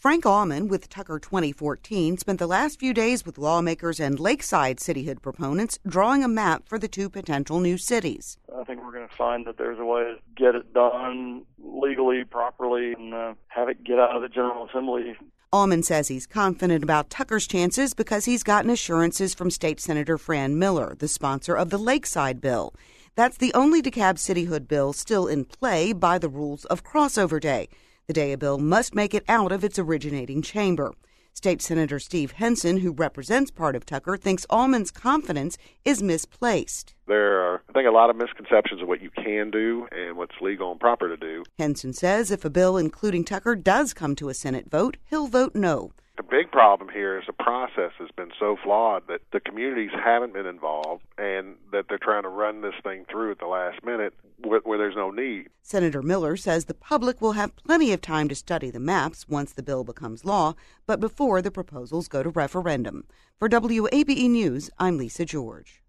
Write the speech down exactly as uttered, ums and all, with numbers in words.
Frank Aumann with Tucker twenty fourteen spent the last few days with lawmakers and Lakeside cityhood proponents drawing a map for the two potential new cities. I think we're going to find that there's a way to get it done legally, properly, and uh, have it get out of the General Assembly. Aumann says he's confident about Tucker's chances because he's gotten assurances from State Senator Fran Miller, the sponsor of the Lakeside bill. That's the only DeKalb cityhood bill still in play by the rules of crossover day. The day a bill must make it out of its originating chamber. State Senator Steve Henson, who represents part of Tucker, thinks Aumann's confidence is misplaced. There are, I think, a lot of misconceptions of what you can do and what's legal and proper to do. Henson says if a bill including Tucker does come to a Senate vote, he'll vote no. The big problem here is the process has been so flawed that the communities haven't been involved and that they're trying to run this thing through at the last minute where, where there's no need. Senator Miller says the public will have plenty of time to study the maps once the bill becomes law, but before the proposals go to referendum. For W A B E News, I'm Lisa George.